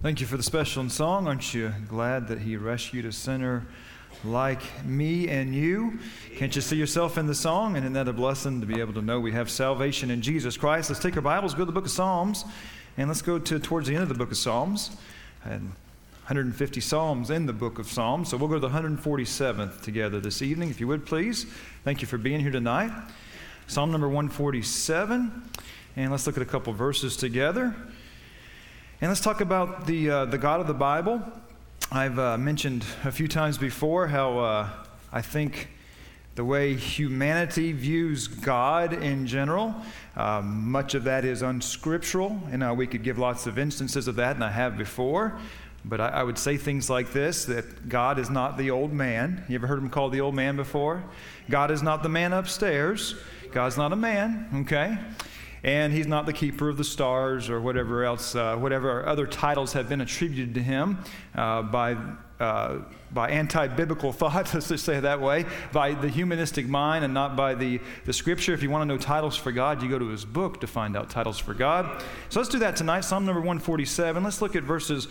Thank you for the special song. Aren't you glad that he rescued a sinner like me and you? Can't you see yourself in the song? And isn't that a blessing to be able to know we have salvation in Jesus Christ? Let's take our Bibles, go to the book of Psalms, and let's go towards the end of the book of Psalms. And 150 Psalms in the book of Psalms. So we'll go to the 147th together this evening, if you would, please. Thank you for being here tonight. Psalm number 147. And let's look at a couple verses together. And let's talk about the God of the Bible. I've mentioned a few times before how I think the way humanity views God in general, much of that is unscriptural, and we could give lots of instances of that, and I have before. But I would say things like this, that God is not the old man. You ever heard him called the old man before? God is not the man upstairs. God's not a man, okay? And he's not the keeper of the stars or whatever else, whatever other titles have been attributed to him by anti-biblical thought, let's just say it that way, by the humanistic mind and not by the Scripture. If you want to know titles for God, you go to his book to find out titles for God. So let's do that tonight, Psalm number 147. Let's look at verses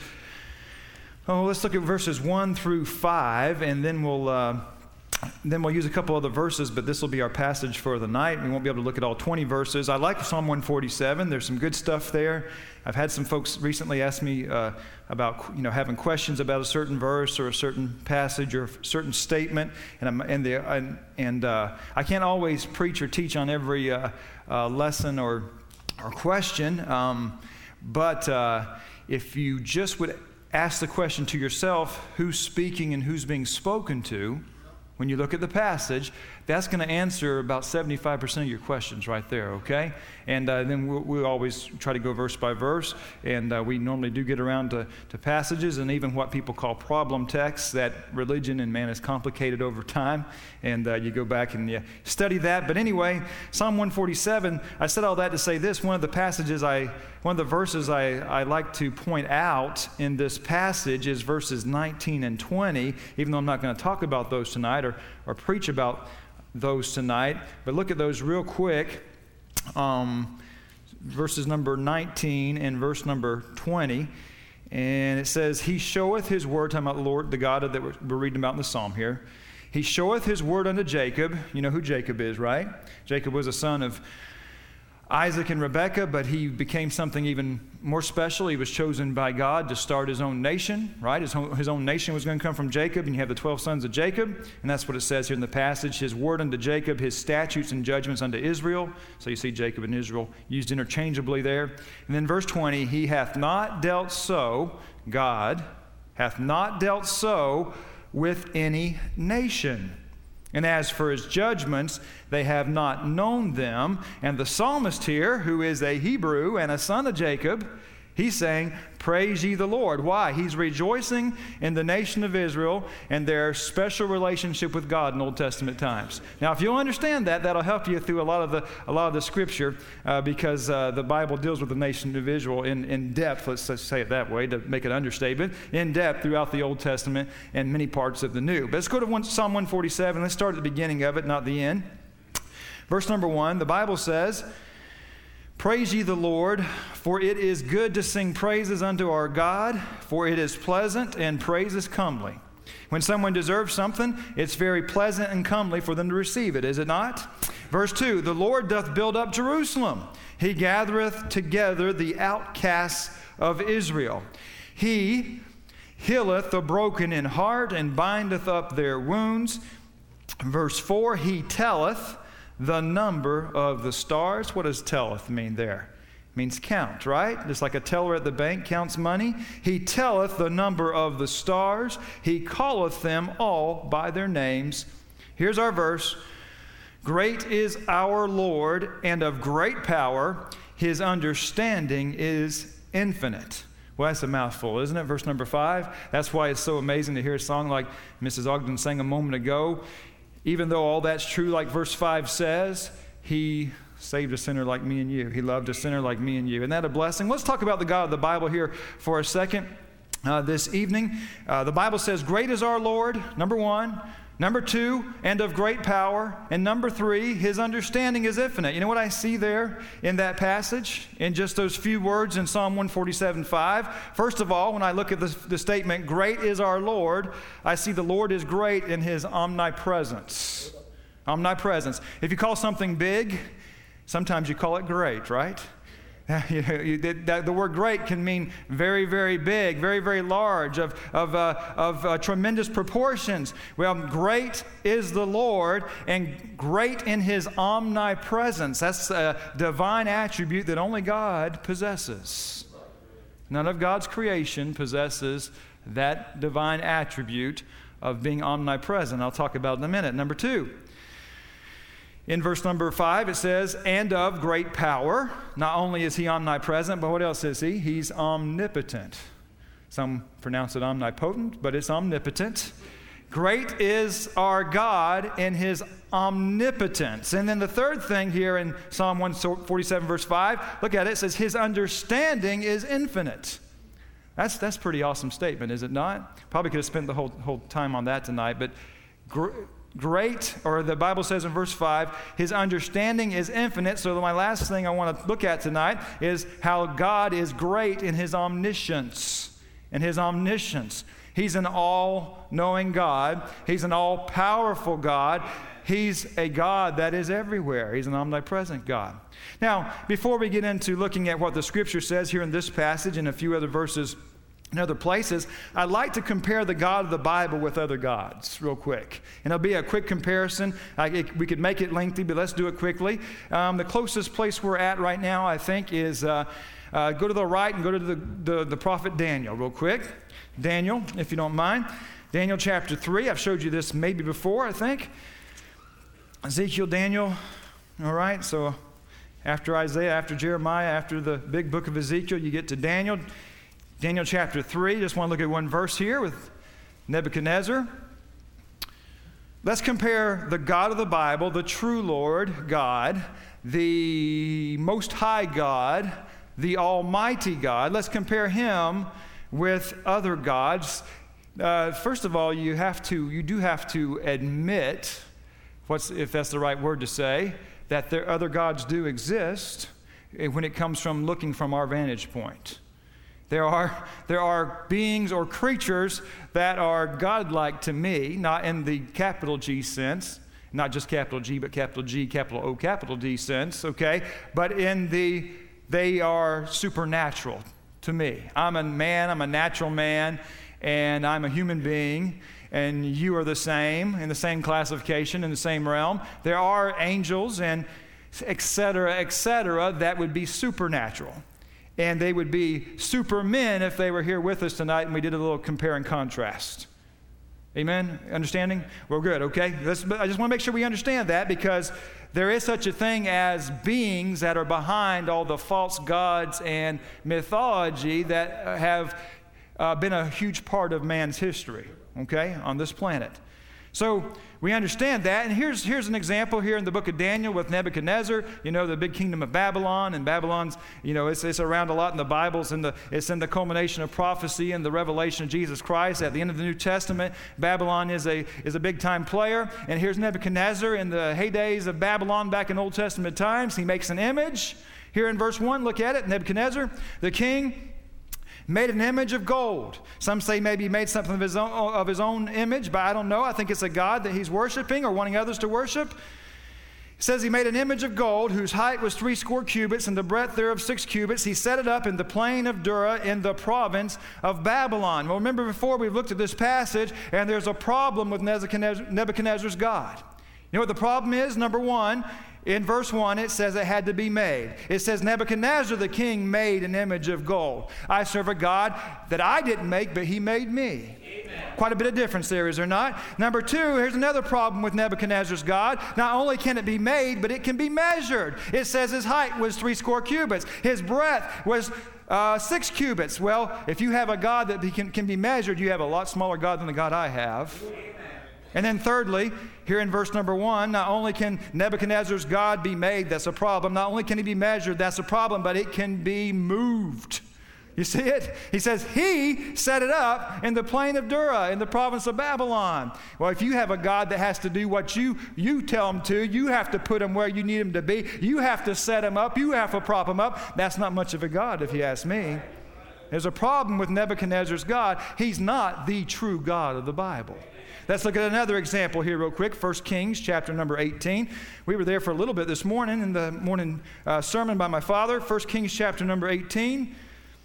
1 through 5, and then we'll use a couple other verses, but this will be our passage for the night. We won't be able to look at all 20 verses. I like Psalm 147. There's some good stuff there. I've had some folks recently ask me about having questions about a certain verse or a certain passage or a certain statement, and I can't always preach or teach on every lesson or question, but if you just would ask the question to yourself, who's speaking and who's being spoken to? When you look at the passage, that's going to answer about 75% of your questions right there, okay? And then we'll always try to go verse by verse, and we normally do get around to passages and even what people call problem texts, that religion and man is complicated over time, and you go back and you study that. But anyway, Psalm 147, I said all that to say this. One of the verses I like to point out in this passage is verses 19 and 20, even though I'm not going to talk about those tonight or preach about those tonight, but look at those real quick. Verses number 19 and verse number 20, and it says, He showeth his word, talking about the Lord, the God that we're reading about in the psalm here. He showeth his word unto Jacob. You know who Jacob is, right? Jacob was a son of Isaac and Rebekah, but he became something even more special. He was chosen by God to start his own nation, right? His own nation was going to come from Jacob, and you have the 12 sons of Jacob, and that's what it says here in the passage. His word unto Jacob, his statutes and judgments unto Israel. So you see Jacob and Israel used interchangeably there. And then verse 20, He hath not dealt so, God hath not dealt so with any nation. And as for his judgments, they have not known them. And the psalmist here, who is a Hebrew and a son of Jacob, he's saying, Praise ye the Lord. Why? He's rejoicing in the nation of Israel and their special relationship with God in Old Testament times. Now, if you'll understand that, that'll help you through a lot of the Scripture because the Bible deals with the nation of Israel in depth, let's say it that way to make an understatement, in depth throughout the Old Testament and many parts of the New. But let's go to Psalm 147. Let's start at the beginning of it, not the end. Verse number 1, the Bible says, Praise ye the Lord, for it is good to sing praises unto our God, for it is pleasant and praise is comely. When someone deserves something, it's very pleasant and comely for them to receive it, is it not? Verse 2, the Lord doth build up Jerusalem. He gathereth together the outcasts of Israel. He healeth the broken in heart and bindeth up their wounds. Verse 4, He telleth the number of the stars. What does telleth mean there? It means count, right? Just like a teller at the bank counts money. He telleth the number of the stars. He calleth them all by their names. Here's our verse. Great is our Lord, and of great power. His understanding is infinite. Well, that's a mouthful, isn't it? Verse number 5. That's why it's so amazing to hear a song like Mrs. Ogden sang a moment ago. Even though all that's true, like verse 5 says, He saved a sinner like me and you. He loved a sinner like me and you. Isn't that a blessing? Let's talk about the God of the Bible here for a second this evening. The Bible says, Great is our Lord, number 1. Number 2, and of great power. And number 3, his understanding is infinite. You know what I see there in that passage, in just those few words in Psalm 147:5? First of all, when I look at the statement, great is our Lord, I see the Lord is great in his omnipresence. Omnipresence. If you call something big, sometimes you call it great, right? The word great can mean very, very big, very, very large, of tremendous proportions. Well, great is the Lord, and great in his omnipresence. That's a divine attribute that only God possesses. None of God's creation possesses that divine attribute of being omnipresent. I'll talk about it in a minute. Number 2. In verse number 5, it says, and of great power. Not only is he omnipresent, but what else is he? He's omnipotent. Some pronounce it omnipotent, but it's omnipotent. Great is our God in his omnipotence. And then the third thing here in Psalm 147, verse 5, look at it. It says, his understanding is infinite. That's a pretty awesome statement, is it not? Probably could have spent the whole time on that tonight, but great, or the Bible says in verse 5, his understanding is infinite. So my last thing I want to look at tonight is how God is great in his omniscience. In his omniscience. He's an all-knowing God. He's an all-powerful God. He's a God that is everywhere. He's an omnipresent God. Now, before we get into looking at what the Scripture says here in this passage and a few other verses in other places, I'd like to compare the God of the Bible with other gods real quick. And it'll be a quick comparison. We could make it lengthy, but let's do it quickly. The closest place we're at right now, I think, is go to the right and go to the prophet Daniel real quick. Daniel, if you don't mind. Daniel chapter 3. I've showed you this maybe before, I think. Ezekiel, Daniel. All right, so after Isaiah, after Jeremiah, after the big book of Ezekiel, you get to Daniel. Daniel chapter 3, just want to look at one verse here with Nebuchadnezzar. Let's compare the God of the Bible, the true Lord God, the Most High God, the Almighty God. Let's compare him with other gods. First of all, you do have to admit, if that's the right word to say, that other gods do exist when it comes from looking from our vantage point. There are beings or creatures that are godlike to me, not in the capital G sense, not just capital G, but capital G, capital O, capital D sense, okay? But they are supernatural to me. I'm a man, I'm a natural man, and I'm a human being, and you are the same, in the same classification, in the same realm. There are angels and et cetera, that would be supernatural. And they would be supermen if they were here with us tonight and we did a little compare and contrast. Amen? Understanding? Well, good, okay? I just want to make sure we understand that, because there is such a thing as beings that are behind all the false gods and mythology that have been a huge part of man's history, okay, on this planet. So we understand that, and here's an example here in the book of Daniel with Nebuchadnezzar, the big kingdom of Babylon, and Babylon's, it's around a lot in the Bibles, and it's in the culmination of prophecy and the revelation of Jesus Christ. At the end of the New Testament, Babylon is a big-time player, and here's Nebuchadnezzar in the heydays of Babylon back in Old Testament times. He makes an image. Here in verse 1, look at it, Nebuchadnezzar, the king, made an image of gold. Some say maybe he made something of his own image, but I don't know. I think it's a god that he's worshiping or wanting others to worship. It says he made an image of gold whose height was 80 cubits and the breadth thereof 6 cubits. He set it up in the plain of Dura in the province of Babylon. Well, remember before we looked at this passage, and there's a problem with Nebuchadnezzar's God. You know what the problem is? Number one, in verse 1, it says it had to be made. It says Nebuchadnezzar the king made an image of gold. I serve a God that I didn't make, but he made me. Amen. Quite a bit of difference there, is there not? Number 2, here's another problem with Nebuchadnezzar's God. Not only can it be made, but it can be measured. It says his height was 80 cubits. His breadth was 6 cubits. Well, if you have a God that can be measured, you have a lot smaller God than the God I have. Amen. And then thirdly, here in verse number 1, not only can Nebuchadnezzar's God be made, that's a problem. Not only can he be measured, that's a problem, but it can be moved. You see it? He says he set it up in the plain of Dura in the province of Babylon. Well, if you have a God that has to do what you tell him to, you have to put him where you need him to be, you have to set him up, you have to prop him up, that's not much of a God if you ask me. There's a problem with Nebuchadnezzar's God. He's not the true God of the Bible. Let's look at another example here real quick. 1 Kings chapter number 18. We were there for a little bit this morning in the morning sermon by my father. 1 Kings chapter number 18.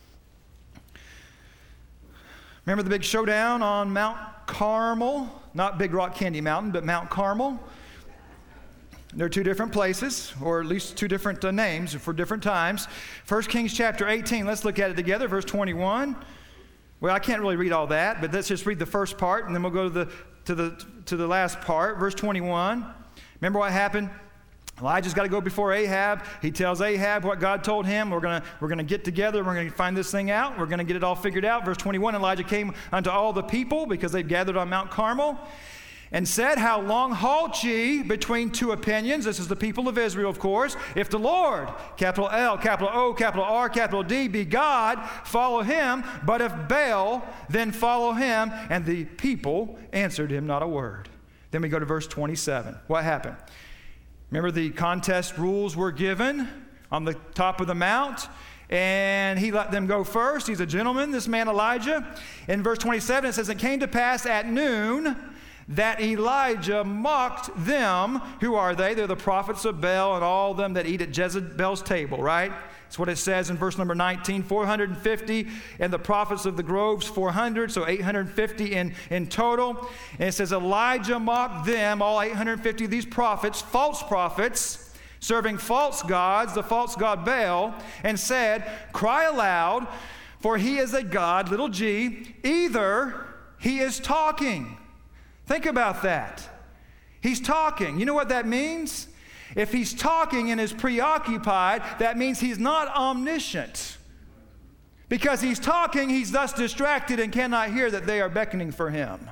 Remember the big showdown on Mount Carmel? Not Big Rock Candy Mountain, but Mount Carmel. They're two different places, or at least two different names for different times. 1 Kings chapter 18, let's look at it together, verse 21. Well, I can't really read all that, but let's just read the first part, and then we'll go to the last part, verse 21. Remember what happened? Elijah's got to go before Ahab. He tells Ahab what God told him. We're gonna get together. We're going to find this thing out. We're going to get it all figured out. Verse 21, Elijah came unto all the people because they'd gathered on Mount Carmel and said, how long halt ye between two opinions? This is the people of Israel, of course. If the Lord, capital L, capital O, capital R, capital D, be God, follow him. But if Baal, then follow him. And the people answered him not a word. Then we go to verse 27. What happened? Remember the contest rules were given on the top of the mount, and he let them go first. He's a gentleman, this man Elijah. In verse 27, it says, it came to pass at noon that Elijah mocked them. Who are they? They're the prophets of Baal and all them that eat at Jezebel's table, right? That's what it says in verse number 19, 450, and the prophets of the groves, 400, so 850 in total. And it says, Elijah mocked them, all 850 of these prophets, false prophets, serving false gods, the false god Baal, and said, cry aloud, for he is a god, little g, either he is talking. Think about that. He's talking. You know what that means? If he's talking and is preoccupied, that means he's not omniscient. Because he's talking, he's thus distracted and cannot hear that they are beckoning for him.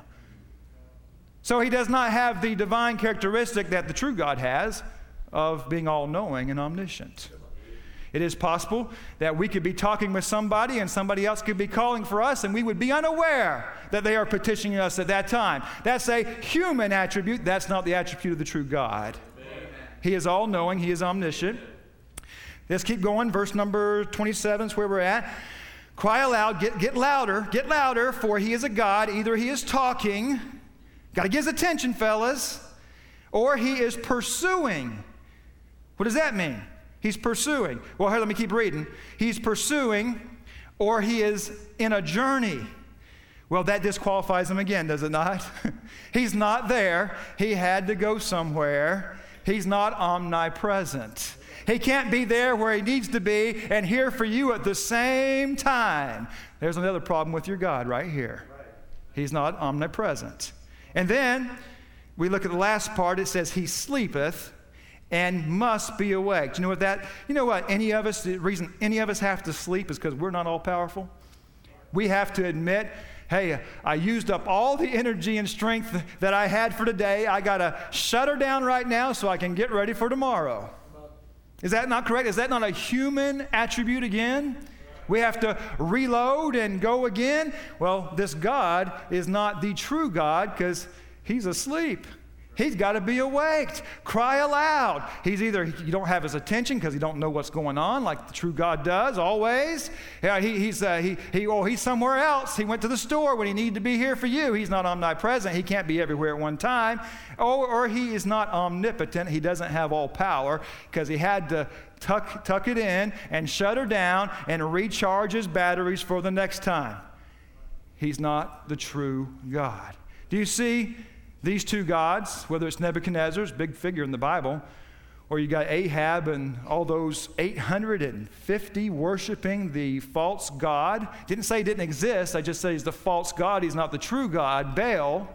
So he does not have the divine characteristic that the true God has of being all-knowing and omniscient. It is possible that we could be talking with somebody and somebody else could be calling for us and we would be unaware that they are petitioning us at that time. That's a human attribute. That's not the attribute of the true God. He is all-knowing. He is omniscient. Let's keep going. Verse number 27 is where we're at. Cry aloud, get louder, for he is a God. Either he is talking, got to get his attention, fellas, or he is pursuing. What does that mean? He's pursuing. Well, here, let me keep reading. He's pursuing, or he is in a journey. Well, that disqualifies him again, does it not? He's not there. He had to go somewhere. He's not omnipresent. He can't be there where he needs to be and here for you at the same time. There's another problem with your God right here. He's not omnipresent. And then we look at the last part. It says, he sleepeth and must be awake. Do you know what the reason any of us have to sleep is because we're not all powerful. We have to admit, hey, I used up all the energy and strength that I had for today. I got to shut her down right now so I can get ready for tomorrow. Is that not correct? Is that not a human attribute again? We have to reload and go again. Well, this God is not the true God because he's asleep. He's got to be awake. Cry aloud. He's either, you don't have his attention because you don't know what's going on like the true God does always. Yeah, he's somewhere else. He went to the store when he needed to be here for you. He's not omnipresent. He can't be everywhere at one time. Or he is not omnipotent. He doesn't have all power because he had to tuck it in and shut her down and recharge his batteries for the next time. He's not the true God. Do you see these two gods, whether it's Nebuchadnezzar's, big figure in the Bible, or you got Ahab and all those 850 worshiping the false god? Didn't say he didn't exist. I just said he's the false god. He's not the true God, Baal.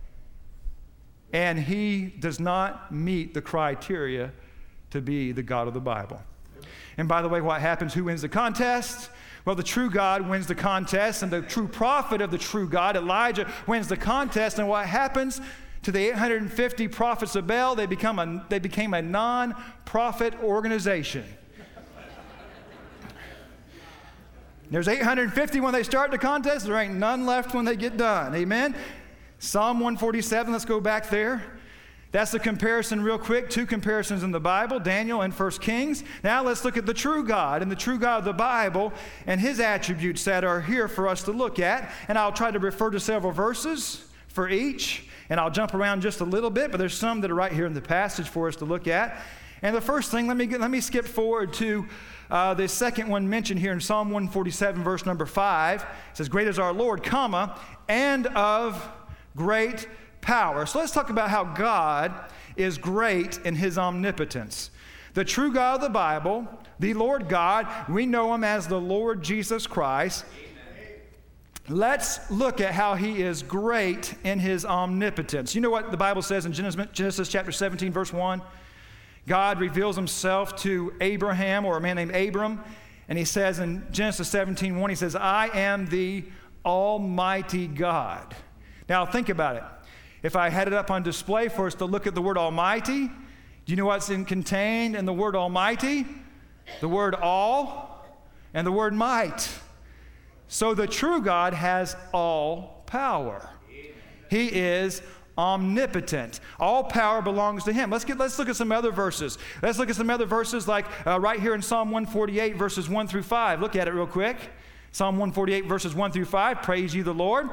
And he does not meet the criteria to be the God of the Bible. And by the way, what happens? Who wins the contest? Well, the true God wins the contest, and the true prophet of the true God, Elijah, wins the contest. And what happens to the 850 prophets of Baal? They became a non-profit organization. There's 850 when they start the contest. There ain't none left when they get done. Amen? Psalm 147, let's go back there. That's the comparison real quick. 2 comparisons in the Bible, Daniel and 1 Kings. Now let's look at the true God and the true God of the Bible and his attributes that are here for us to look at. And I'll try to refer to several verses for each. And I'll jump around just a little bit, but there's some that are right here in the passage for us to look at. And the first thing, let me skip forward to the second one mentioned here in Psalm 147, verse number 5. It says, great is our Lord, comma, and of great power. So let's talk about how God is great in his omnipotence. The true God of the Bible, the Lord God, we know him as the Lord Jesus Christ. Let's look at how he is great in his omnipotence. You know what the Bible says in Genesis chapter 17, verse 1? God reveals himself to Abraham, or a man named Abram, and he says in Genesis 17:1, he says, I am the Almighty God. Now think about it. If I had it up on display for us to look at the word Almighty, do you know what's contained in the word Almighty? The word all and the word might. So the true God has all power. He is omnipotent. All power belongs to him. Let's look at some other verses. Let's look at some other verses like right here in Psalm 148, verses 1 through 5. Look at it real quick. Psalm 148, verses 1 through 5. Praise ye the Lord.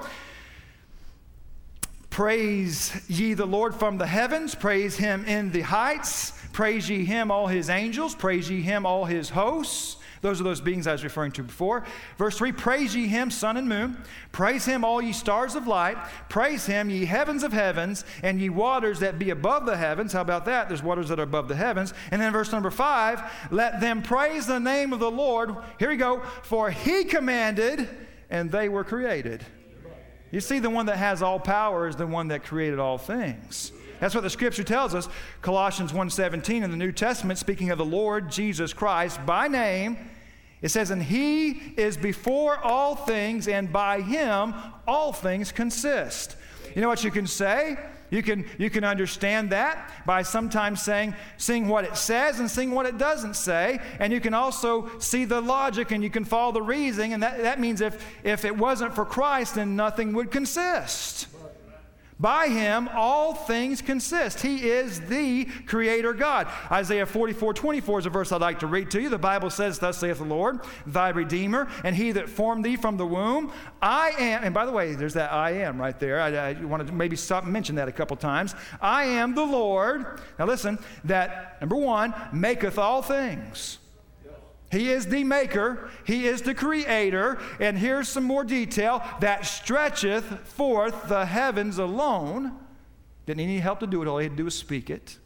Praise ye the Lord from the heavens. Praise him in the heights. Praise ye him, all his angels. Praise ye him, all his hosts. Those are those beings I was referring to before. Verse 3, praise ye him, sun and moon. Praise him, all ye stars of light. Praise him, ye heavens of heavens, and ye waters that be above the heavens. How about that? There's waters that are above the heavens. And then verse number 5, let them praise the name of the Lord. Here we go. For he commanded, and they were created. You see, the one that has all power is the one that created all things. That's what the scripture tells us. Colossians 1:17 in the New Testament, speaking of the Lord Jesus Christ by name, it says, and he is before all things, and by him all things consist. You know what you can say? You can understand that by sometimes seeing what it says and seeing what it doesn't say. And you can also see the logic and you can follow the reasoning. And that means if it wasn't for Christ, then nothing would consist. By him, all things consist. He is the Creator God. Isaiah 44:24 is a verse I'd like to read to you. The Bible says, thus saith the Lord, thy Redeemer, and he that formed thee from the womb. I am, and by the way, there's that I am right there. I want to maybe stop and mention that a couple times. I am the Lord. Now listen, that, number one, maketh all things. He is the maker, he is the creator, and here's some more detail, that stretcheth forth the heavens alone. Didn't need any help to do it, all he had to do was speak it.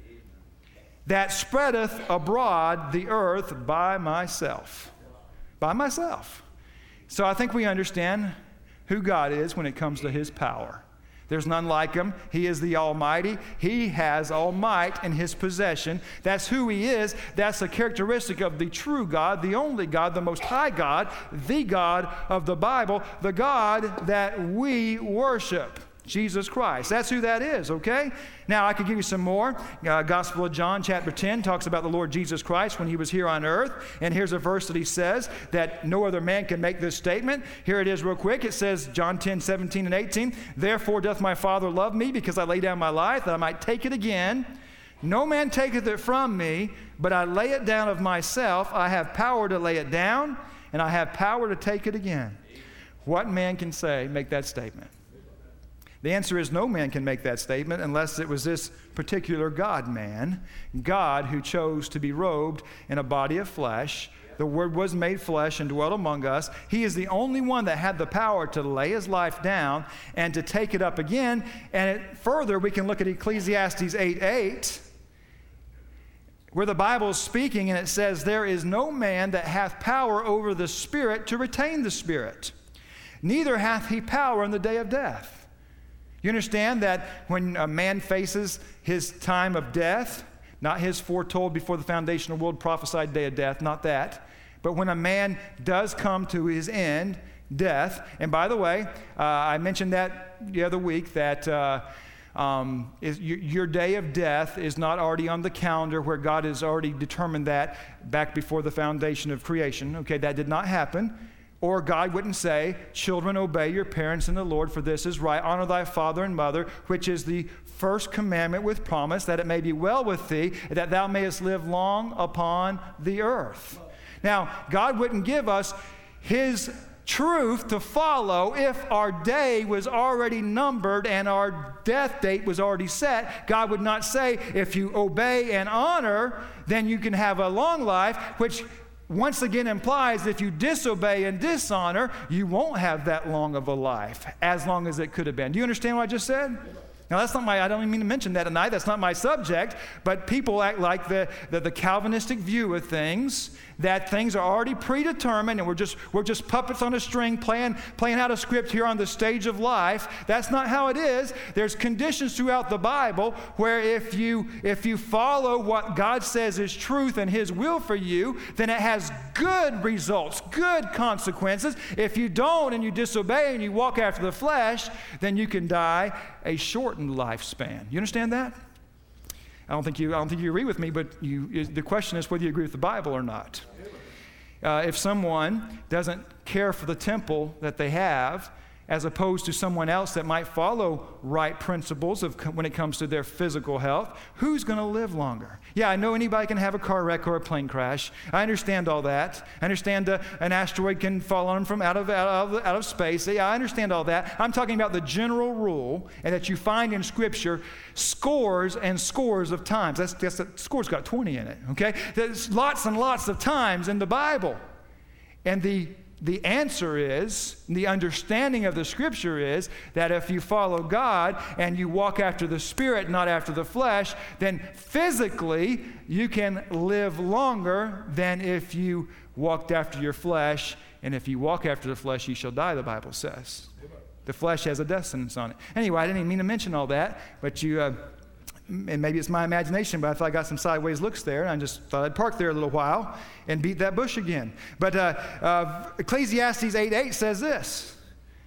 That spreadeth abroad the earth by myself. By myself. So I think we understand who God is when it comes to his power. There's none like him. He is the Almighty. He has all might in his possession. That's who he is. That's a characteristic of the true God, the only God, the Most High God, the God of the Bible, the God that we worship, Jesus Christ. That's who that is, okay? Now, I could give you some more. Gospel of John, chapter 10, talks about the Lord Jesus Christ when he was here on earth. And here's a verse that he says that no other man can make this statement. Here it is real quick. It says, John 10:17 and 18, therefore doth my Father love me, because I lay down my life, that I might take it again. No man taketh it from me, but I lay it down of myself. I have power to lay it down, and I have power to take it again. What man can make that statement? The answer is no man can make that statement unless it was this particular God-man, God who chose to be robed in a body of flesh. The Word was made flesh and dwelt among us. He is the only one that had the power to lay his life down and to take it up again. And further, we can look at Ecclesiastes 8:8, where the Bible is speaking, and it says, there is no man that hath power over the Spirit to retain the Spirit, neither hath he power in the day of death. You understand that when a man faces his time of death, not his foretold before the foundation of the world prophesied day of death, not that, but when a man does come to his end, death, and by the way, I mentioned that the other week that your day of death is not already on the calendar where God has already determined that back before the foundation of creation. Okay, that did not happen. Or God wouldn't say, children, obey your parents in the Lord, for this is right. Honor thy father and mother, which is the first commandment with promise, that it may be well with thee, that thou mayest live long upon the earth. Now, God wouldn't give us his truth to follow if our day was already numbered and our death date was already set. God would not say, if you obey and honor, then you can have a long life, which once again implies if you disobey and dishonor, you won't have that long of a life, as long as it could have been. Do you understand what I just said? Now, that's not I don't even mean to mention that tonight. That's not my subject. But people act like the Calvinistic view of things, that things are already predetermined and we're just puppets on a string playing out a script here on the stage of life. That's not how it is. There's conditions throughout the Bible where if you follow what God says is truth and his will for you, then it has good results, good consequences. If you don't and you disobey and you walk after the flesh, then you can die a shortened lifespan. You understand that? I don't think you agree with me, but the question is whether you agree with the Bible or not. If someone doesn't care for the temple that they have, as opposed to someone else that might follow right principles when it comes to their physical health, who's going to live longer? Yeah, I know anybody can have a car wreck or a plane crash. I understand all that. I understand an asteroid can fall on them from out of space. Yeah, I understand all that. I'm talking about the general rule, and that you find in Scripture scores and scores of times. Score's got 20 in it, okay? There's lots and lots of times in the Bible. And the answer is, the understanding of the Scripture is, that if you follow God and you walk after the Spirit, not after the flesh, then physically you can live longer than if you walked after your flesh. And if you walk after the flesh, you shall die, the Bible says. The flesh has a death sentence on it. Anyway, I didn't even mean to mention all that, but and maybe it's my imagination, but I thought I got some sideways looks there, and I just thought I'd park there a little while and beat that bush again. But Ecclesiastes 8:8 says this.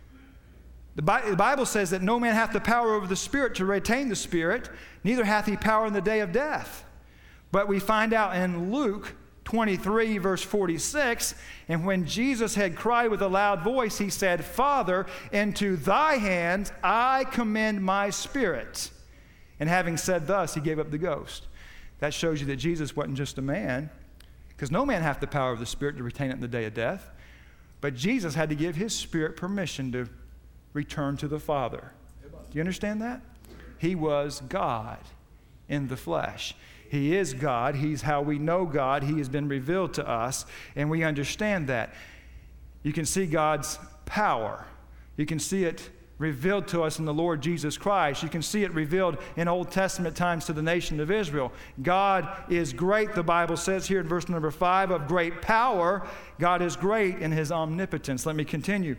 The Bible says that no man hath the power over the Spirit to retain the Spirit, neither hath he power in the day of death. But we find out in Luke 23, verse 46, and when Jesus had cried with a loud voice, he said, Father, into thy hands I commend my spirit. And having said thus, he gave up the ghost. That shows you that Jesus wasn't just a man, because no man hath the power of the Spirit to retain it in the day of death. But Jesus had to give his Spirit permission to return to the Father. Do you understand that? He was God in the flesh. He is God. He's how we know God. He has been revealed to us, and we understand that. You can see God's power. You can see it revealed to us in the Lord Jesus Christ. You can see it revealed in Old Testament times to the nation of Israel. God is great, the Bible says here in verse number 5, of great power. God is great in his omnipotence. Let me continue.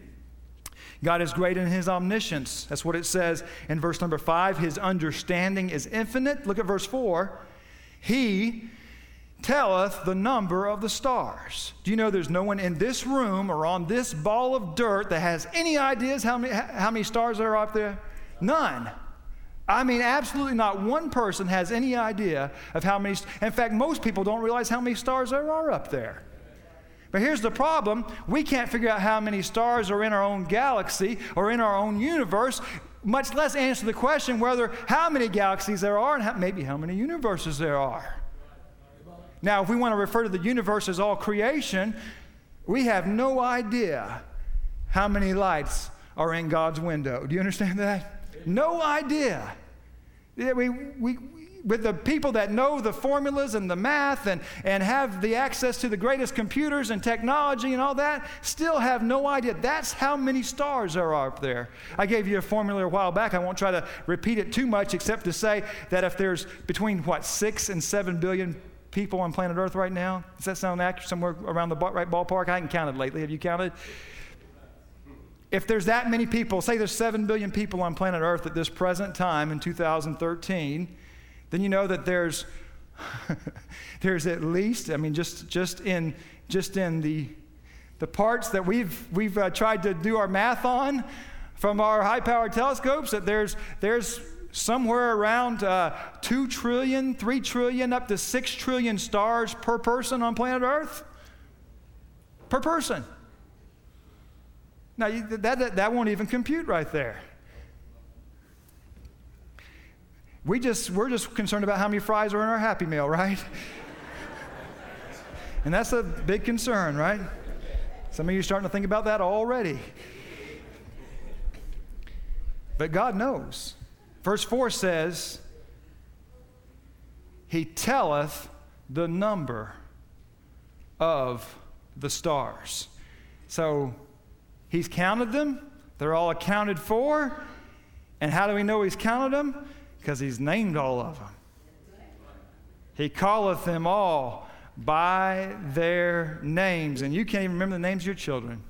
God is great in his omniscience. That's what it says in verse number 5. His understanding is infinite. Look at verse 4. He telleth the number of the stars. Do you know there's no one in this room or on this ball of dirt that has any ideas how many stars there are up there? None. I mean, absolutely not one person has any idea of how many. In fact, most people don't realize how many stars there are up there. But here's the problem. We can't figure out how many stars are in our own galaxy or in our own universe, much less answer the question how many galaxies there are and maybe how many universes there are. Now, if we want to refer to the universe as all creation, we have no idea how many lights are in God's window. Do you understand that? No idea. With the people that know the formulas and the math and have the access to the greatest computers and technology and all that, still have no idea. That's how many stars there are up there. I gave you a formula a while back. I won't try to repeat it too much except to say that if there's between, 6 and 7 billion people on planet Earth right now? Does that sound accurate? Somewhere around the right ballpark? I haven't counted lately. Have you counted? If there's that many people, say there's 7 billion people on planet Earth at this present time in 2013, then you know that there's at least, just in the parts that we've tried to do our math on from our high-powered telescopes, that there's somewhere around 2 trillion, 3 trillion, up to 6 trillion stars per person on planet Earth. Per person. Now, that won't even compute right there. We're just concerned about how many fries are in our Happy Meal, right? And that's a big concern, right? Some of you are starting to think about that already. But God knows. Verse 4 says, He telleth the number of the stars. So He's counted them. They're all accounted for. And how do we know He's counted them? Because He's named all of them. He calleth them all by their names. And you can't even remember the names of your children.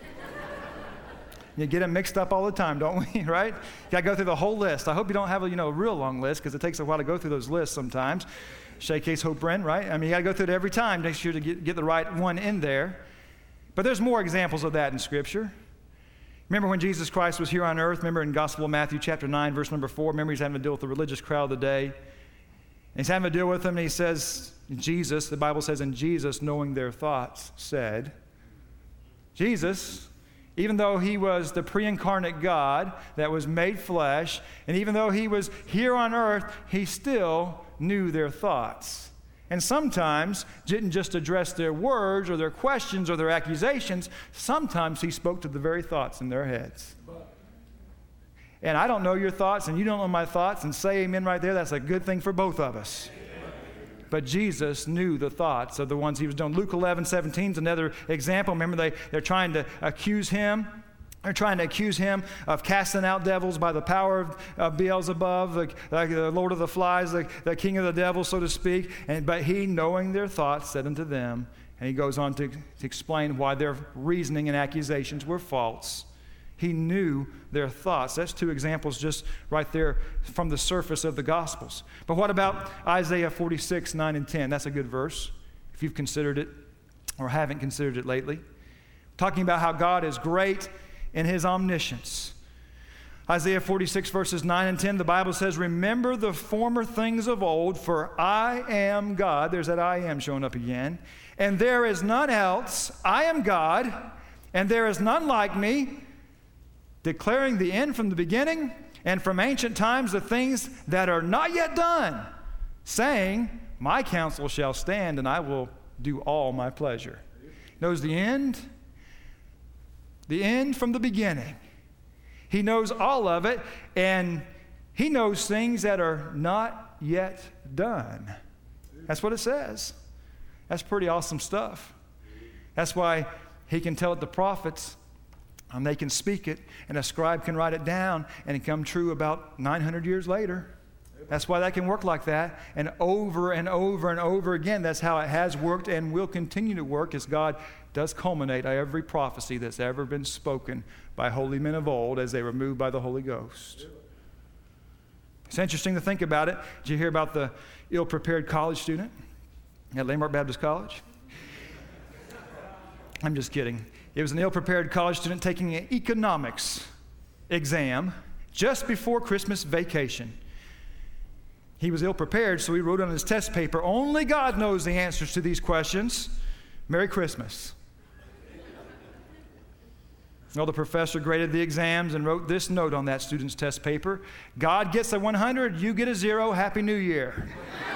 You get them mixed up all the time, don't we? Right? You got to go through the whole list. I hope you don't have a real long list, because it takes a while to go through those lists sometimes. Shay, Case, Hope, Brent, right? I mean, you got to go through it every time, make sure to get the right one in there. But there's more examples of that in Scripture. Remember when Jesus Christ was here on earth? Remember in Gospel of Matthew chapter 9, verse number 4? Remember He's having to deal with the religious crowd of the day. And He's having to deal with them, and He says, Jesus, the Bible says, and Jesus, knowing their thoughts, said, Jesus, even though He was the pre-incarnate God that was made flesh, and even though He was here on earth, He still knew their thoughts. And sometimes didn't just address their words or their questions or their accusations. Sometimes He spoke to the very thoughts in their heads. And I don't know your thoughts, and you don't know my thoughts, and say amen right there. That's a good thing for both of us. But Jesus knew the thoughts of the ones He was doing. Luke 11:17 is another example. Remember, they're trying to accuse Him. They're trying to accuse Him of casting out devils by the power of Beelzebub, the Lord of the Flies, the king of the devils, so to speak. But He, knowing their thoughts, said unto them, and He goes on to explain why their reasoning and accusations were false. He knew their thoughts. That's two examples just right there from the surface of the Gospels. But what about Isaiah 46, 9 and 10? That's a good verse, if you've considered it or haven't considered it lately. Talking about how God is great in His omniscience. Isaiah 46, verses 9 and 10, the Bible says, remember the former things of old, for I am God. There's that I am showing up again. And there is none else. I am God, and there is none like me, declaring the end from the beginning, and from ancient times the things that are not yet done, saying, my counsel shall stand, and I will do all my pleasure. Knows the end from the beginning. He knows all of it, and He knows things that are not yet done. That's what it says. That's pretty awesome stuff. That's why He can tell it to prophets, and they can speak it, and a scribe can write it down, and it come true about 900 years later. That's why that can work like that, and over and over and over again. That's how it has worked and will continue to work, as God does culminate every prophecy that's ever been spoken by holy men of old as they were moved by the Holy Ghost. It's interesting to think about it. Did you hear about the ill-prepared college student at Landmark Baptist College? I'm just kidding. It was an ill-prepared college student taking an economics exam just before Christmas vacation. He was ill-prepared, so he wrote on his test paper, only God knows the answers to these questions. Merry Christmas. Well, the professor graded the exams and wrote this note on that student's test paper: God gets a 100, you get a 0, Happy New Year.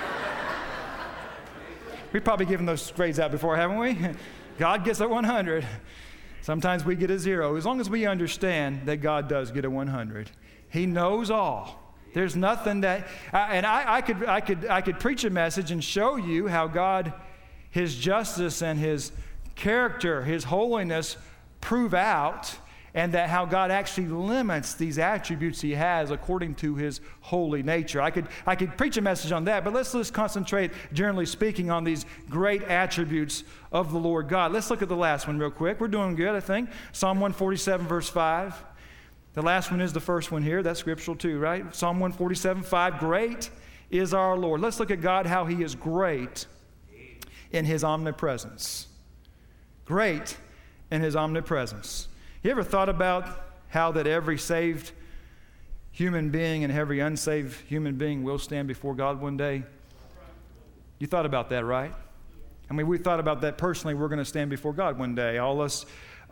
We've probably given those grades out before, haven't we? God gets a 100. Sometimes we get a 0. As long as we understand that God does get a 100. He knows all. There's nothing that, I could preach a message and show you how God, His justice and His character, His holiness prove out, and that how God actually limits these attributes He has according to His holy nature. I could preach a message on that, but let's just concentrate, generally speaking, on these great attributes of the Lord God. Let's look at the last one real quick. We're doing good, I think. Psalm 147, verse 5. The last one is the first one here. That's scriptural too, right? Psalm 147, 5. Great is our Lord. Let's look at God, how He is great in His omnipresence. Great in His omnipresence. You ever thought about how that every saved human being and every unsaved human being will stand before God one day? You thought about that, right? I mean, we thought about that personally. We're going to stand before God one day. All us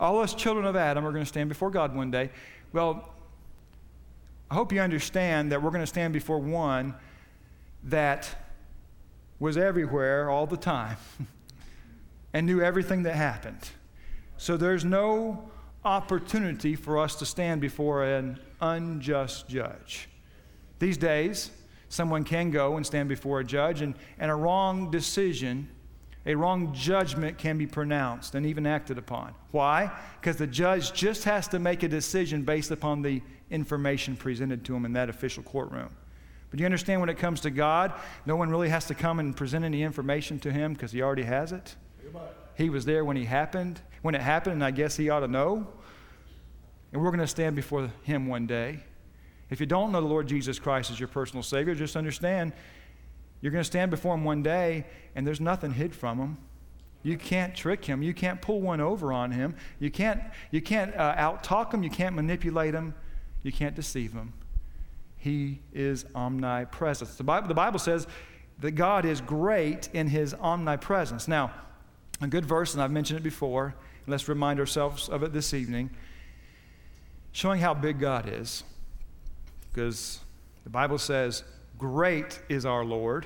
All us children of Adam are going to stand before God one day. Well, I hope you understand that we're going to stand before one that was everywhere all the time and knew everything that happened. So there's no opportunity for us to stand before an unjust judge. These days, someone can go and stand before a judge, and a wrong decision, a wrong judgment can be pronounced and even acted upon. Why? Because the judge just has to make a decision based upon the information presented to him in that official courtroom. But you understand, when it comes to God, no one really has to come and present any information to him because he already has it. He was there when it happened, and I guess he ought to know. And we're going to stand before him one day. If you don't know the Lord Jesus Christ as your personal Savior, just understand you're going to stand before him one day, and there's nothing hid from him. You can't trick him. You can't pull one over on him. You can't out-talk him. You can't manipulate him. You can't deceive him. He is omnipresent. The Bible says that God is great in his omnipresence. Now, a good verse, and I've mentioned it before, and let's remind ourselves of it this evening, showing how big God is. Because the Bible says, great is our Lord.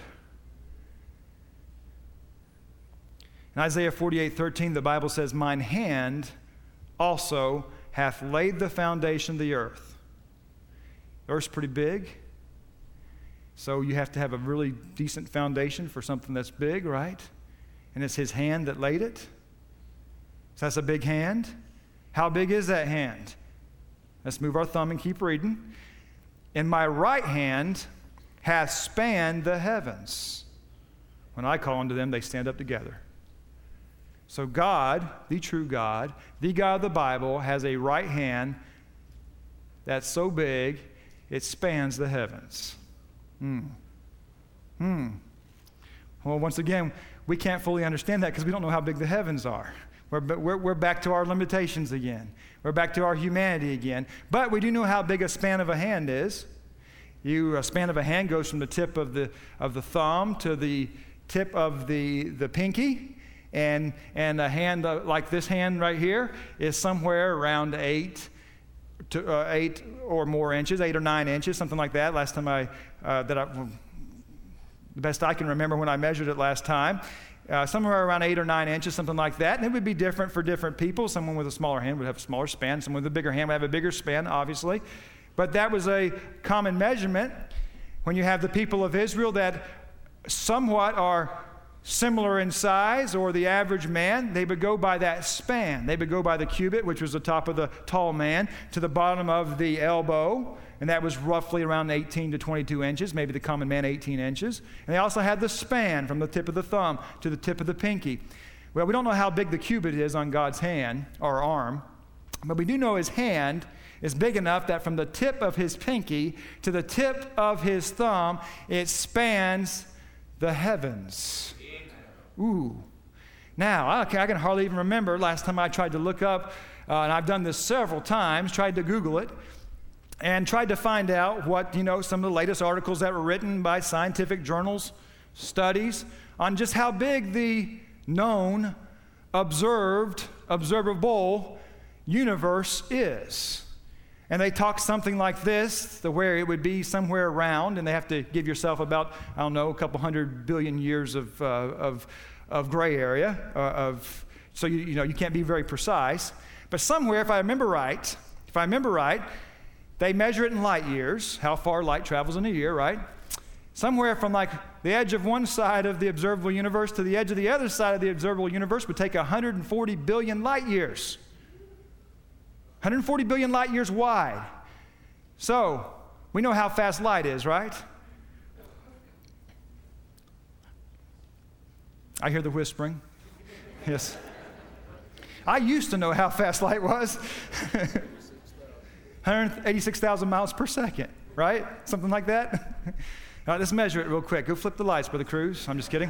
In Isaiah 48:13, the Bible says, mine hand also hath laid the foundation of the earth. The earth's pretty big, so you have to have a really decent foundation for something that's big, right? And it's his hand that laid it. So that's a big hand. How big is that hand? Let's move our thumb and keep reading. And my right hand hath spanned the heavens. When I call unto them, they stand up together. So God, the true God, the God of the Bible, has a right hand that's so big, it spans the heavens. Well, once again, we can't fully understand that because we don't know how big the heavens are. We're back to our limitations again. We're back to our humanity again. But we do know how big a span of a hand is. A span of a hand goes from the tip of the thumb to the tip of the pinky. And a hand like this hand right here is somewhere around 8 or more inches, 8 or 9 inches, something like that. Last time the best I can remember when I measured it last time. Somewhere around 8 or 9 inches, something like that. And it would be different for different people. Someone with a smaller hand would have a smaller span. Someone with a bigger hand would have a bigger span, obviously. But that was a common measurement when you have the people of Israel that somewhat are similar in size, or the average man. They would go by that span. They would go by the cubit, which was the top of the tall man, to the bottom of the elbow. And that was roughly around 18 to 22 inches, maybe the common man 18 inches. And they also had the span from the tip of the thumb to the tip of the pinky. Well, we don't know how big the cubit is on God's hand or arm, but we do know his hand is big enough that from the tip of his pinky to the tip of his thumb, it spans the heavens. Ooh. Now, I can hardly even remember last time I tried to look up, and I've done this several times, tried to Google it, and tried to find out what, some of the latest articles that were written by scientific journals, studies, on just how big the known, observable universe is. And they talk something like this, where it would be somewhere around, and they have to give yourself about, a couple 100 billion years of gray area, so you can't be very precise. But somewhere, if I remember right, they measure it in light years, how far light travels in a year, right? Somewhere from like the edge of one side of the observable universe to the edge of the other side of the observable universe would take 140 billion light years. 140 billion light years wide. So, we know how fast light is, right? I hear the whispering. Yes. I used to know how fast light was. 186,000 miles per second, right? Something like that. All right, let's measure it real quick. Go flip the lights, Brother Cruz. I'm just kidding.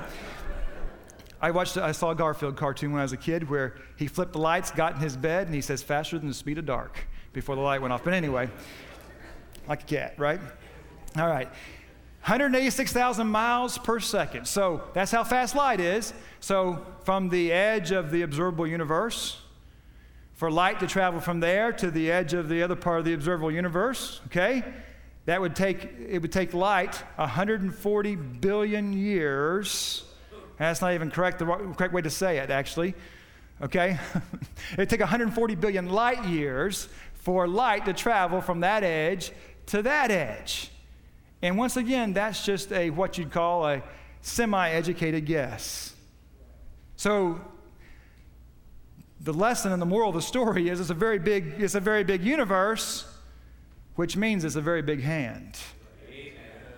I saw a Garfield cartoon when I was a kid where he flipped the lights, got in his bed, and he says, faster than the speed of dark, before the light went off. But anyway, like a cat, right? All right. 186,000 miles per second. So that's how fast light is. So from the edge of the observable universe, For light to travel from there to the edge of the other part of the observable universe, okay? It would take light 140 billion years. That's not even the correct way to say it, actually. Okay? It'd take 140 billion light years for light to travel from that edge to that edge. And once again, that's just what you'd call a semi-educated guess. So the lesson and the moral of the story is it's a very big universe, which means it's a very big hand. Amen.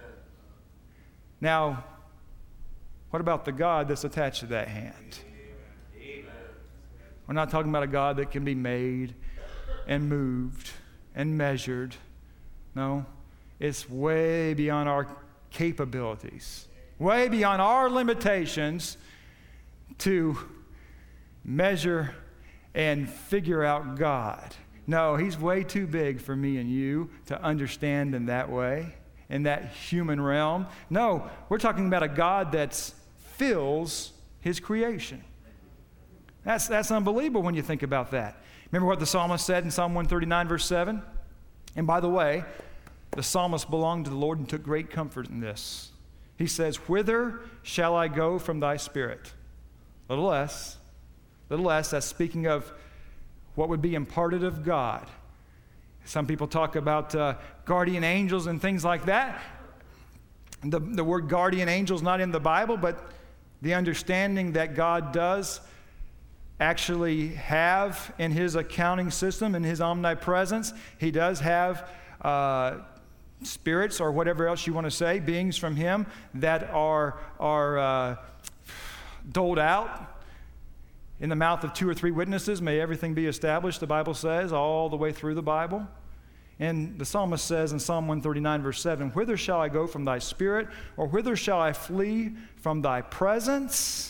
Now, what about the God that's attached to that hand? Amen. We're not talking about a God that can be made and moved and measured. No, it's way beyond our capabilities, way beyond our limitations to measure and figure out God. No, he's way too big for me and you to understand in that way, in that human realm. No, we're talking about a God that fills his creation. That's unbelievable when you think about that. Remember what the psalmist said in Psalm 139, verse 7? And by the way, the psalmist belonged to the Lord and took great comfort in this. He says, "Whither shall I go from thy spirit?" Little less, that's speaking of what would be imparted of God. Some people talk about guardian angels and things like that. The word guardian angel is not in the Bible, but the understanding that God does actually have in his accounting system, in his omnipresence, he does have spirits or whatever else you want to say, beings from him that are doled out. In the mouth of 2 or 3 witnesses, may everything be established, the Bible says, all the way through the Bible. And the psalmist says in Psalm 139, verse 7, "Whither shall I go from thy spirit, or whither shall I flee from thy presence?"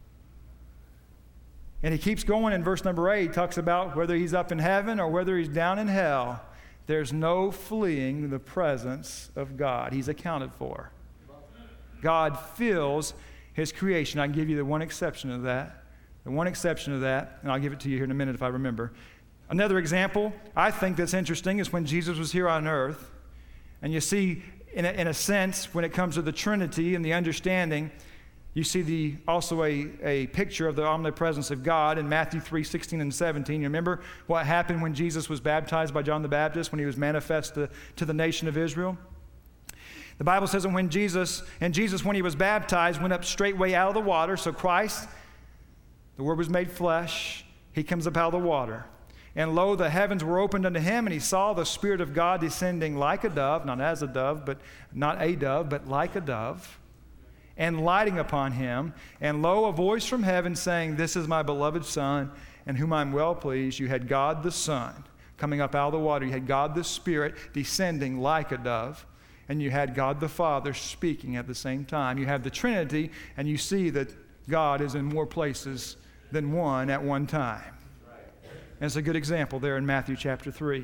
And he keeps going in verse number 8, he talks about whether he's up in heaven or whether he's down in hell. There's no fleeing the presence of God. He's accounted for. God fills his creation. I can give you the one exception of that. And I'll give it to you here in a minute if I remember. Another example I think that's interesting is when Jesus was here on earth. And you see, in a sense, when it comes to the Trinity and the understanding, you see also a picture of the omnipresence of God in Matthew 3:16 and 17. You remember what happened when Jesus was baptized by John the Baptist, when he was manifest to the nation of Israel? The Bible says that when Jesus, when he was baptized, went up straightway out of the water. So Christ, the Word was made flesh. He comes up out of the water. And lo, the heavens were opened unto him, and he saw the Spirit of God descending like a dove, not as a dove, but not a dove, but like a dove, and lighting upon him. And lo, a voice from heaven saying, "This is my beloved Son, in whom I'm well pleased." You had God the Son coming up out of the water. You had God the Spirit descending like a dove. And you had God the Father speaking at the same time. You have the Trinity, and you see that God is in more places than one at one time. And it's a good example there in Matthew chapter 3.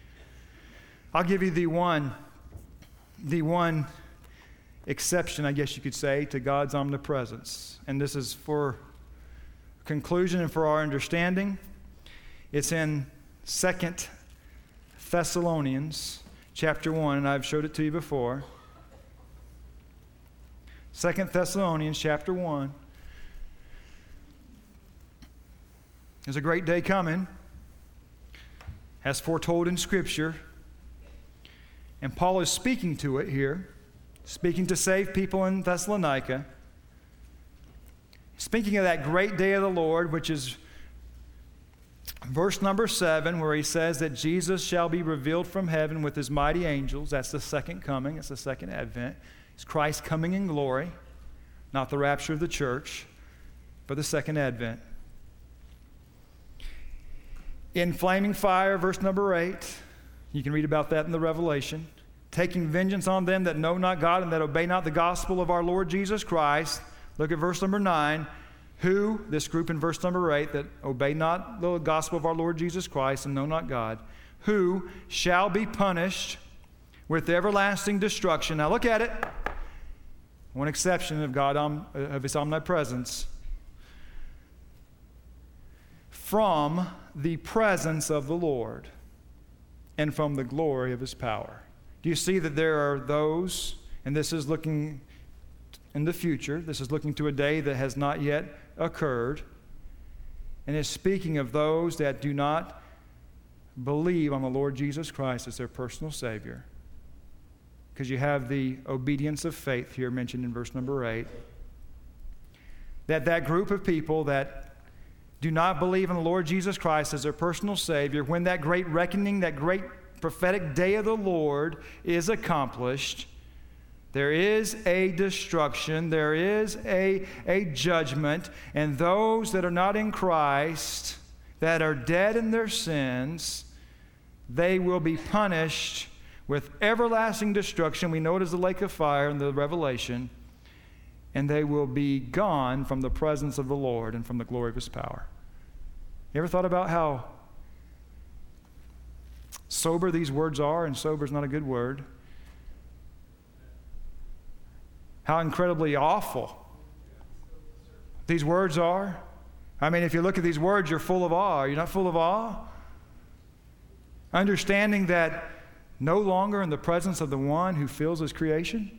I'll give you the one exception, I guess you could say, to God's omnipresence. And this is for conclusion and for our understanding. It's in 2 Thessalonians chapter 1, and I've showed it to you before. 2 Thessalonians chapter 1. There's a great day coming, as foretold in Scripture. And Paul is speaking to it here, speaking to saved people in Thessalonica. Speaking of that great day of the Lord, which is verse number 7, where he says that Jesus shall be revealed from heaven with his mighty angels. That's the second coming. It's the second advent. It's Christ coming in glory, not the rapture of the church, but the second advent. In flaming fire, verse number 8, you can read about that in the Revelation. Taking vengeance on them that know not God and that obey not the gospel of our Lord Jesus Christ. Look at verse number 9. Who, this group in verse number 8, that obey not the gospel of our Lord Jesus Christ and know not God, who shall be punished with everlasting destruction. Now look at it. One exception of God, of his omnipresence. from the presence of the Lord and from the glory of his power. Do you see that there are those, and this is looking in the future, this is looking to a day that has not yet occurred, and is speaking of those that do not believe on the Lord Jesus Christ as their personal Savior. Because you have the obedience of faith here mentioned in verse number 8. That group of people that do not believe in the Lord Jesus Christ as their personal Savior, when that great reckoning, that great prophetic day of the Lord is accomplished, there is a destruction, there is a judgment, and those that are not in Christ, that are dead in their sins, they will be punished with everlasting destruction. We know it as the lake of fire in the Revelation, and they will be gone from the presence of the Lord and from the glory of his power. You ever thought about how sober these words are? And sober is not a good word. How incredibly awful these words are. I mean, if you look at these words, you're full of awe. Are you not full of awe? Understanding that no longer in the presence of the one who fills his creation.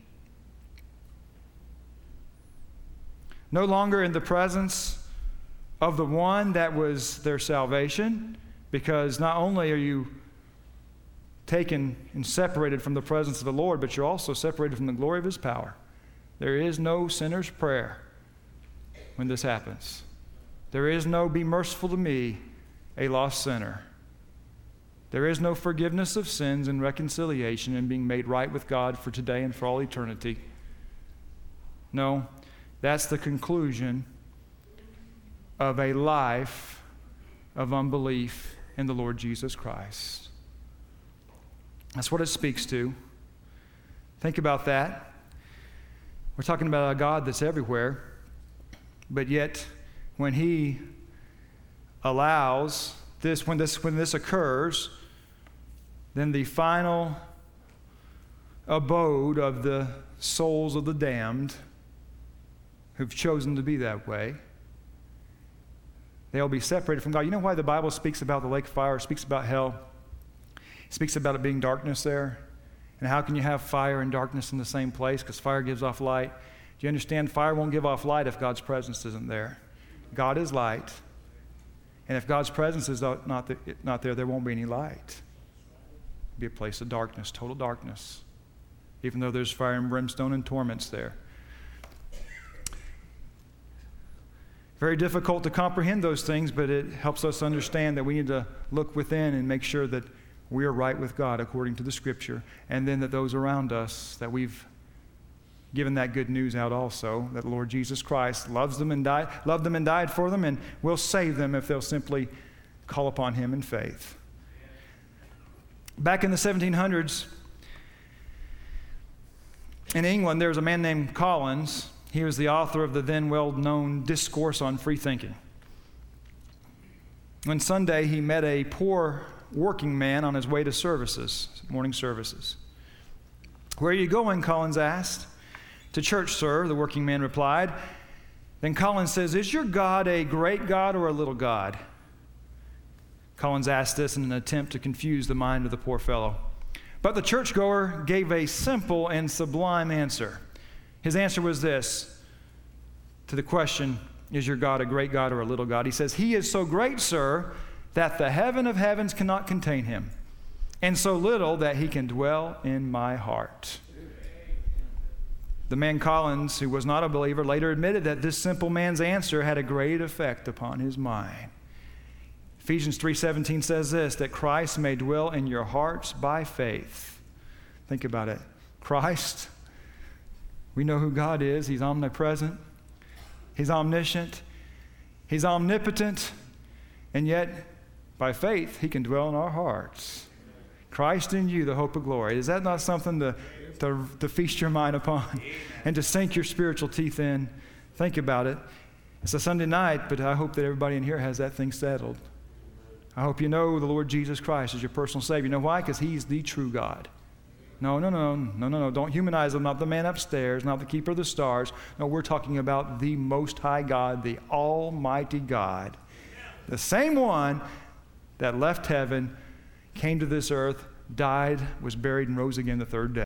No longer in the presence of the one that was their salvation, because not only are you taken and separated from the presence of the Lord, but you're also separated from the glory of his power. There is no sinner's prayer when this happens. There is no be merciful to me, a lost sinner. There is no forgiveness of sins and reconciliation and being made right with God for today and for all eternity. No, that's the conclusion of a life of unbelief in the Lord Jesus Christ. That's what it speaks to. Think about that. We're talking about a God that's everywhere, but yet when he allows this, when this occurs, then the final abode of the souls of the damned who've chosen to be that way, they'll be separated from God. You know why the Bible speaks about the lake of fire, speaks about hell? It speaks about it being darkness there. And how can you have fire and darkness in the same place? Because fire gives off light. Do you understand? Fire won't give off light if God's presence isn't there. God is light. And if God's presence is not there, there won't be any light. It'll be a place of darkness, total darkness, even though there's fire and brimstone and torments there. Very difficult to comprehend those things, but it helps us understand that we need to look within and make sure that we are right with God according to the Scripture, and then that those around us, that we've given that good news out also, that the Lord Jesus Christ loved them and died for them, and will save them if they'll simply call upon him in faith. Back in the 1700s, in England, there was a man named Collins. He was the author of the then well-known Discourse on Free Thinking. One Sunday, he met a poor working man on his way to services, morning services. "Where are you going?" Collins asked. "To church, sir," the working man replied. Then Collins says, "Is your God a great God or a little God?" Collins asked this in an attempt to confuse the mind of the poor fellow. But the churchgoer gave a simple and sublime answer. His answer was this to the question, "Is your God a great God or a little God?" He says, "He is so great, sir, that the heaven of heavens cannot contain him, and so little that he can dwell in my heart." The man Collins, who was not a believer, later admitted that this simple man's answer had a great effect upon his mind. Ephesians 3:17 says this, that Christ may dwell in your hearts by faith. Think about it. Christ, we know who God is. He's omnipresent. He's omniscient. He's omnipotent. And yet, by faith, he can dwell in our hearts. Christ in you, the hope of glory. Is that not something to feast your mind upon and to sink your spiritual teeth in? Think about it. It's a Sunday night, but I hope that everybody in here has that thing settled. I hope you know the Lord Jesus Christ as your personal Savior. You know why? Because he's the true God. No. Don't humanize him. Not the man upstairs, not the keeper of the stars. No, we're talking about the Most High God, the Almighty God, The same one that left heaven, came to this earth, died, was buried, and rose again the third day.